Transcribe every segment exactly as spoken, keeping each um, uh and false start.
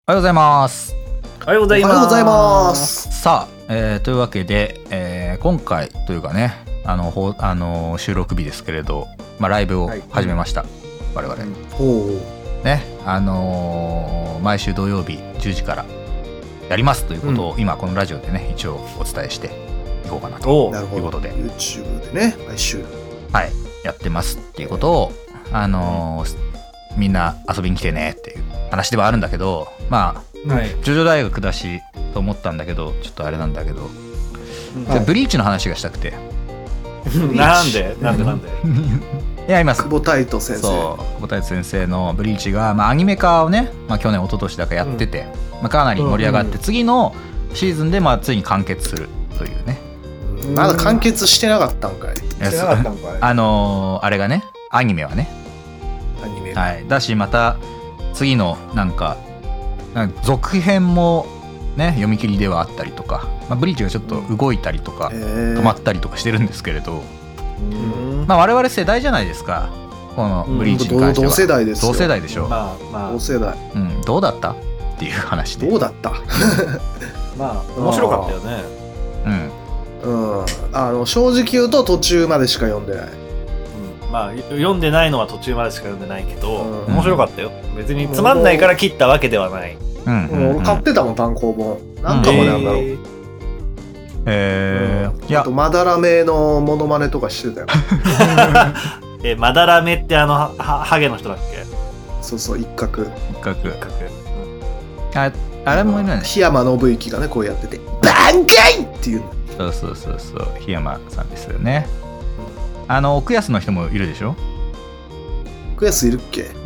おはようございます。 おはようございます。 おはようございます。 さあ、えー、というわけで、えー、今回というかね、あのほあの収録日ですけれど、まあ、ライブを始めました、はい、我々、うん、 おね、あのー、毎週土曜日じゅうじからやりますということを、うん、今このラジオでね一応お伝えしていこうかなということで YouTube でね毎週はいやってますっていうことを、あのー、みんな遊びに来てねっていう話ではあるんだけど、まあ、はい、ジョジョ大学だしと思ったんだけど、ちょっとあれなんだけど、はい、ブリーチの話がしたくてなんでなんでなんでいや今久保太斗先生そう久保太斗先生のブリーチが、まあ、アニメ化をね、まあ、去年一昨年だかやってて、うんまあ、かなり盛り上がって、うん、次のシーズンでまあついに完結するというね。 まだ完結してなかったんかい。してなかったんかい。 あのー、あれがねアニメはねアニメが、 はい、だしまた次のなんかなんか続編もね読み切りではあったりとか、まあ、ブリーチがちょっと動いたりとか、うん、止まったりとかしてるんですけれど、うんまあ、我々世代じゃないですかこのブリーチに関しては、 うん、同世代ですよ。 同世代でしょ、 まあまあ、 同世代、 うん、どうだったっていう話で。 どうだったまあ面白かったよね。 うん、 うん、あの正直言うと途中までしか読んでない。 まあ読んでないのは途中までしか読んでないけど、うん、面白かったよ。別につまんないから切ったわけではない。 うんうんうん、俺買ってたもん単行本。何巻まであんだろう。へえー。いや、 あとまだらめのモノマネとかしてたよ。 えまだらめってあのはハゲの人だっけ？ そうそう一角。 一角。 一角。 うん、ああれもいるね。 檜山信之がねこうやっててバンカイっていう。 そうそうそうそう檜山さんですよね。あの奥安の人もいるでしょ。 奥安いるっけ？ うん。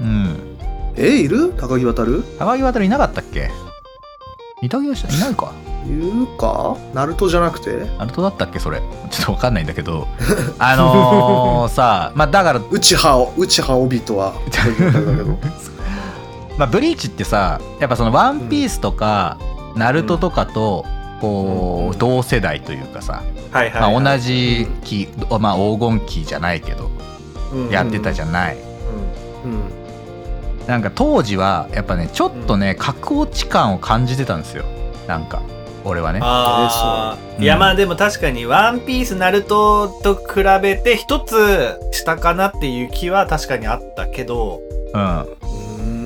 えー、いる？高木渉？ 高木渉いなかったっけ？いた気がしたいないか。 いるか？ナルトじゃなくて？ ナルトだったっけそれ？ちょっとわかんないんだけど、あのー、さあまあだから内葉内葉帯とはだけど、 まあブリーチってさやっぱそのワンピースとか、うん、ナルトとかとこう、うん、同世代というかさ。 はいはいはい、 まあ、同じ期、うん、まあ黄金期じゃないけど、うん、やってたじゃない、うんうん、なんか当時はやっぱねちょっとね格落ち感を感じてたんですよなんか俺はね。 あー、うん、いやまあでも確かにワンピースナルトと比べて一つ下かなっていう気は確かにあったけど、 うん、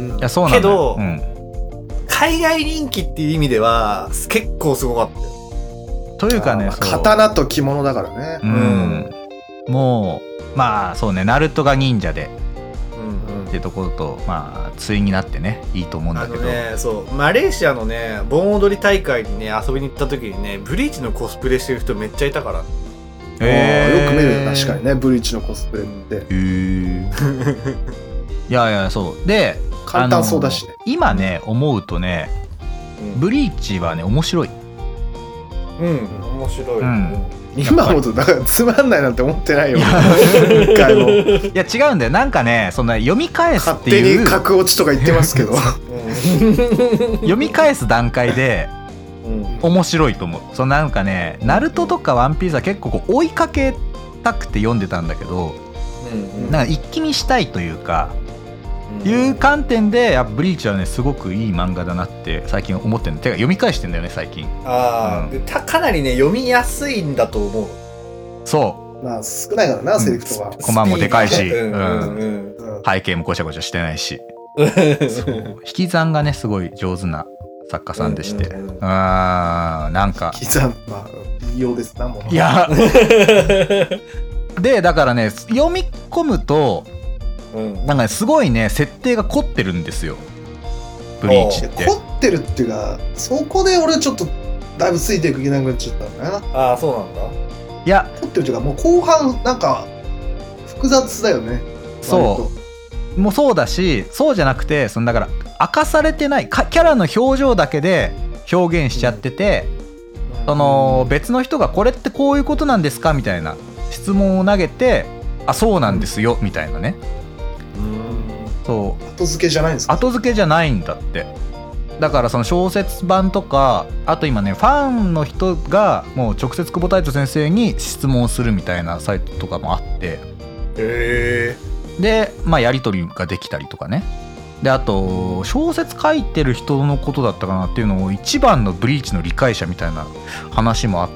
うんいやそうなんだよ、うん、 海外人気っていう意味では結構すごかったよ。 というかね、 刀と着物だからね、 うん、もうまあそうねナルトが忍者で、うんうん、ってところとまあ対になってねいいと思うんだけど、 あのねそうマレーシアのね盆踊り大会にね遊びに行った時にねブリーチのコスプレしてる人めっちゃいたから、 えー、よく見るよ確かにねブリーチのコスプレって、 へーいやいやそうで簡単そうだしね今ね思うとね、うん、ブリーチはね面白い。 うん面白い、うん、 今ほどだからつまんないなんて思ってないよ一回も。 いや違うんだよなんかねそんな読み返すっていう勝手に格落ちとか言ってますけど読み返す段階で面白いと思う。そのなんかねナルトとかワンピースは結構こう追いかけたくて読んでたんだけど、うんうん、なんか一気見したいというかいう観点でやっぱブリーチはねすごくいい漫画だなって最近思ってる。てか読み返してんだよね最近。 あ、うん、たかなりね読みやすいんだと思う。 そうまあ少ないからな、うん、セリフとかコマもでかいし、 うんうんうん、 背景もごちゃごちゃしてないしそう引き算がねすごい上手な作家さんでして、うんうんうん、あなんか引き算まあいいようですなもの。 いやでだからね読み込むとうん、なんかねすごいね設定が凝ってるんですよブリーチって。 凝ってるっていうかそこで俺ちょっとだいぶついていく気なくなっちゃったんだよな。 ああそうなんだ。 いや凝ってるっていうかもう後半なんか複雑だよね。 そうもうそうだしそうじゃなくてそのだから明かされてないキャラの表情だけで表現しちゃってて、うん、その別の人がこれってこういうことなんですかみたいな質問を投げてあそうなんですよ、うん、みたいなね。そう後付けじゃないんですか？ 後付けじゃないんだって。だからその小説版とかあと今ねファンの人がもう直接久保太斗先生に質問するみたいなサイトとかもあって、 へでまあやり取りができたりとかねであと小説書いてる人のことだったかなっていうのを一番のブリーチの理解者みたいな話もあって、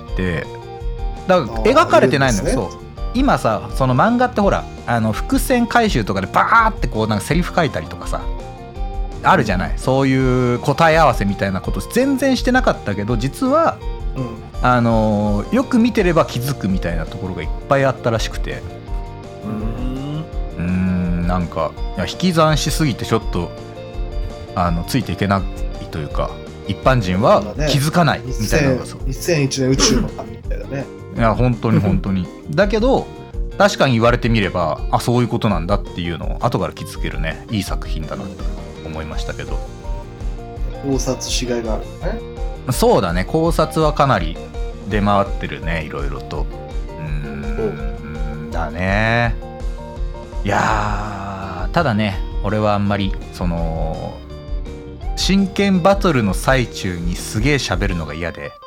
だから描かれてないのよ、ね、そう今さその漫画ってほらあの伏線回収とかでバーってこうなんかセリフ書いたりとかさあるじゃない、そういう答え合わせみたいなこと全然してなかったけど、実は、うん、あのよく見てれば気づくみたいなところがいっぱいあったらしくて、うーんうーんなんかいや引き算しすぎてちょっとあのついていけないというか一般人は気づかないみたいなのがそう、 にせんいちねん宇宙の神みたいだね。 いや本当に本当にだけど確かに言われてみればあそういうことなんだっていうのを後から気づけるねいい作品だなと思いましたけど、 考察しがいがあるね。 そうだね、考察はかなり出回ってるね、いろいろと。うーんだね。いやーただね俺はあんまりその真剣バトルの最中にすげえ喋るのが嫌で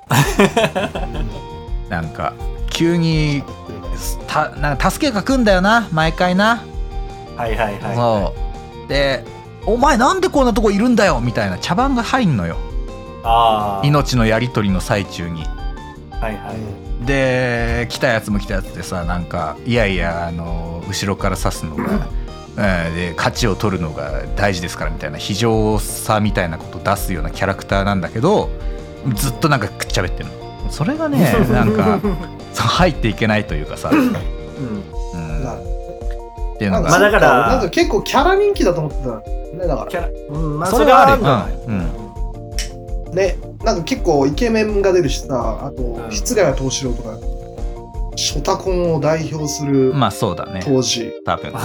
なんか急にたなんか助けが来んだよな毎回な。 はいはいはい、はい、 そうでお前なんでこんなとこいるんだよみたいな茶番が入んのよ。あ命のやり取りの最中に。 はいはい。 で来たやつも来たやつでさなんかいやいやあの後ろから刺すのがで勝ちを取るのが大事ですからみたいな非情さみたいなことを出すようなキャラクターなんだけどずっとなんかくっちゃべってるの。それがねなんか入っていけないというかさ、うんうん、っていうのがまあだからなんか結構キャラ人気だと思ってたね。だからキャラ、 うんまあ、それはあるよ、 うんうん、ねなんか結構イケメンが出るしさ、あと室ヶ谷藤四郎とかショタコンを代表するまあそうだね当時多分、ね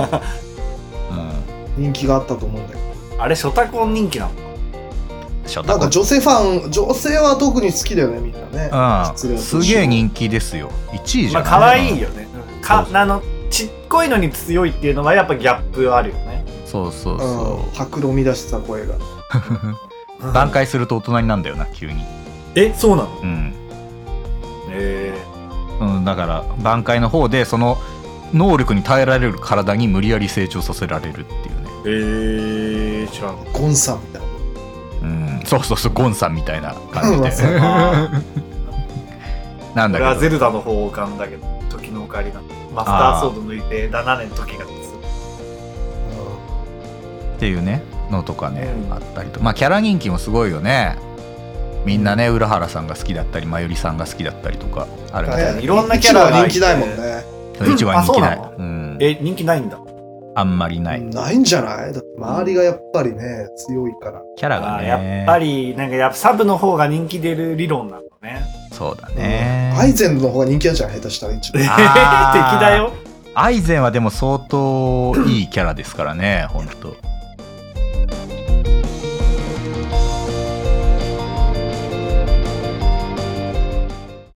うん、人気があったと思うんだけどあれショタコン人気なの？ なんか女性ファン女性は特に好きだよねみんなね、 うん、すげえ人気ですよいちいじゃん、 まあ可愛いよね、うん、かあのちっこいのに強いっていうのはやっぱギャップあるよね。 そうそうそう、 白露乱した声が挽回すると大人になんだよな急に。 えそうなの？ うんへえー、うん、だから挽回の方でその能力に耐えられる体に無理やり成長させられるっていうね。へえー、知らん。 ゴンさんみたいな、 うん、そうそうそうゴンさんみたいな感じでなんだけど俺はゼルダの方を浮かんだけど時のオカリナマスターソード抜いてななねんの時がですっていうねのとかね、うん、あったりとまあキャラ人気もすごいよね。みんなね浦原さんが好きだったりまゆりさんが好きだったりとかあるんで、 いろんなキャラが人気ないもんね。 一番人気ない、 うん、え人気ないんだ。 あんまりない。 ないんじゃない？だって周りがやっぱりね強いからキャラがねやっぱりなんかやっぱサブの方が人気出る理論なのね。 そうだね、 うん、アイゼンの方が人気なんじゃん下手したら一番。 敵だよ。 アイゼンはでも相当いいキャラですからね本当。